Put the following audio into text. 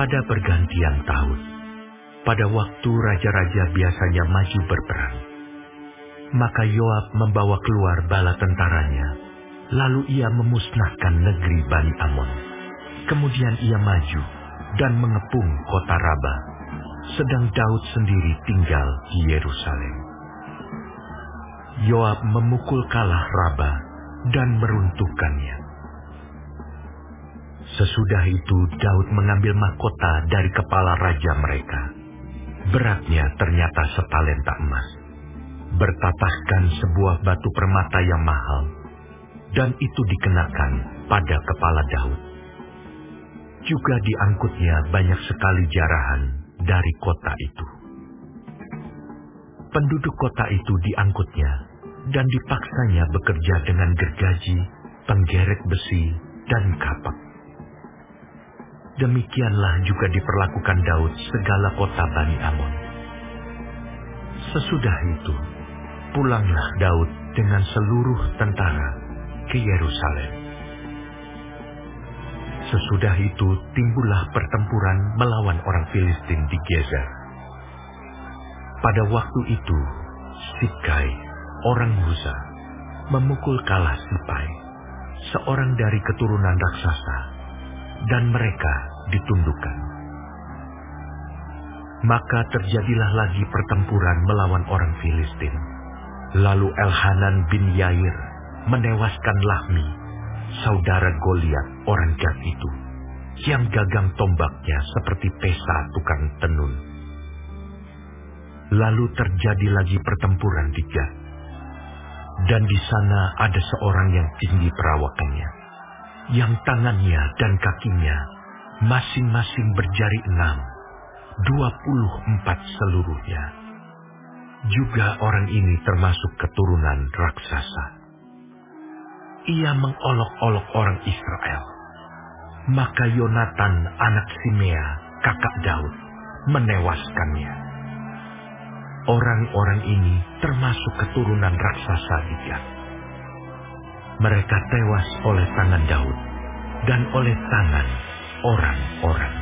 Pada pergantian tahun, pada waktu raja-raja biasanya maju berperang, maka Yoab membawa keluar bala tentaranya, lalu ia memusnahkan negeri Bani Amon. Kemudian ia maju dan mengepung kota Raba, sedang Daud sendiri tinggal di Yerusalem. Yoab memukul kalah Raba dan meruntuhkannya. Sesudah itu Daud mengambil mahkota dari kepala raja mereka. Beratnya ternyata setalenta emas, bertatahkan sebuah batu permata yang mahal, dan itu dikenakan pada kepala Daud. Juga diangkutnya banyak sekali jarahan dari kota itu. Penduduk kota itu diangkutnya dan dipaksanya bekerja dengan gergaji, penggeret besi, dan kapak. Demikianlah juga diperlakukan Daud segala kota Bani Amon. Sesudah itu, pulanglah Daud dengan seluruh tentara ke Yerusalem. Sesudah itu timbullah pertempuran melawan orang Filistin di Gezer. Pada waktu itu, Sibkai, orang Husa, memukul kalah Sipai, seorang dari keturunan raksasa, dan mereka ditundukkan. Maka terjadilah lagi pertempuran melawan orang Filistin. Lalu Elhanan bin Yair menewaskan Lahmi, saudara Goliat orang Gat itu, yang gagang tombaknya seperti pesa tukang tenun. Lalu terjadi lagi pertempuran di Gat, dan di sana ada seorang yang tinggi perawakannya, yang tangannya dan kakinya masing-masing berjari 24 seluruhnya. Juga orang ini termasuk keturunan raksasa. Ia mengolok-olok orang Israel. Maka Yonatan anak Simea, kakak Daud, menewaskannya. Orang-orang ini termasuk keturunan raksasa di Gat. Mereka tewas oleh tangan Daud dan oleh tangan orang-orang.